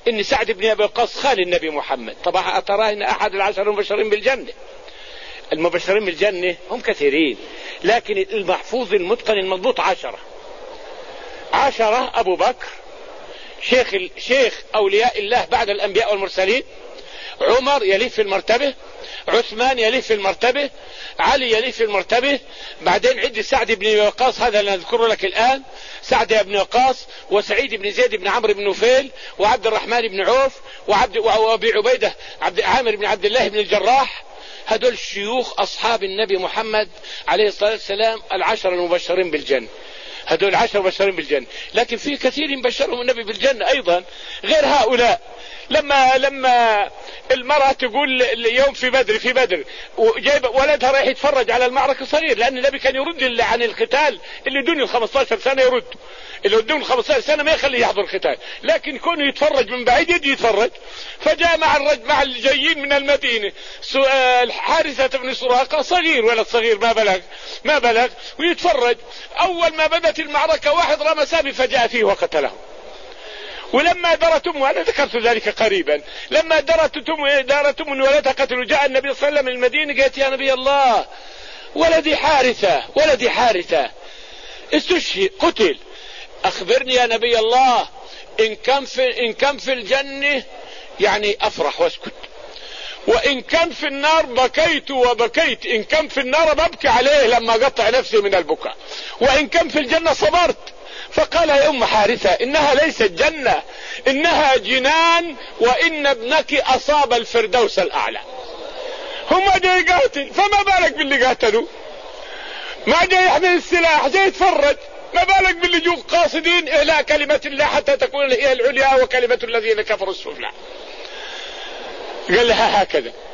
إن سعد بن أبي وقاص خال النبي محمد. طبعا أتراه إن أحد العشر المبشرين بالجنة. المبشرين بالجنة هم كثيرين، لكن المحفوظ المتقن المضبوط 10. أبو بكر شيخ أولياء الله بعد الأنبياء والمرسلين، عمر يليه في المرتبة، عثمان يليه في المرتبة، علي يليه في المرتبة، بعدين عد سعد بن وقاص، هذا اللي أذكره لك الآن، سعد بن وقاص وسعيد بن زيد بن عمرو بن نفيل وعبد الرحمن بن عوف وأبي عبيدة عامر بن عبد الله بن الجراح. هدول شيوخ أصحاب النبي محمد عليه الصلاة والسلام 10 المبشرين بالجنة. هدول 10 مبشرين بالجنة، لكن في كثير بشرهم النبي بالجنة أيضا غير هؤلاء. لما المرأة تقول اليوم في بدر وجايب ولدها رايح يتفرج على المعركة صغير، لأن النبي كان يرد عن القتال اللي دون 15 سنة، يرد اللي دون 15 سنة ما يخليه يحضر القتال، لكن يكون يتفرج من بعيد يجي يتفرج. فجاء مع الجايين من المدينة حارثة بن سراقة صغير، ولد صغير ما بلغ ويتفرج. أول ما بدأت المعركة واحد رمى سامي فجاء فيه وقتله. ولما دارت أمه، أنا ذكرت ذلك قريبا، لما دارت أمه ولدها قتلوا، جاء النبي صلى الله عليه وسلم من المدينة، قالت يا نبي الله ولدي حارثة استشهد قتل، أخبرني يا نبي الله إن كان في الجنة يعني أفرح واسكت، وإن كان في النار بكيت وبكيت، إن كان في النار ببكي عليه لما قطع نفسي من البكاء، وإن كان في الجنة صبرت. فقال يا أم حارثة إنها ليست جنة، إنها جنان، وإن ابنك أصاب الفردوس الأعلى. هم جاي يقاتل، فما بالك باللي قاتلوا؟ ما جاي يحمل السلاح، جاي يتفرج، ما بالك باللي جو قاصدين إعلاء كلمة الله حتى تكون هي العليا وكلمة الذين كفروا السفلى. قال لها هكذا.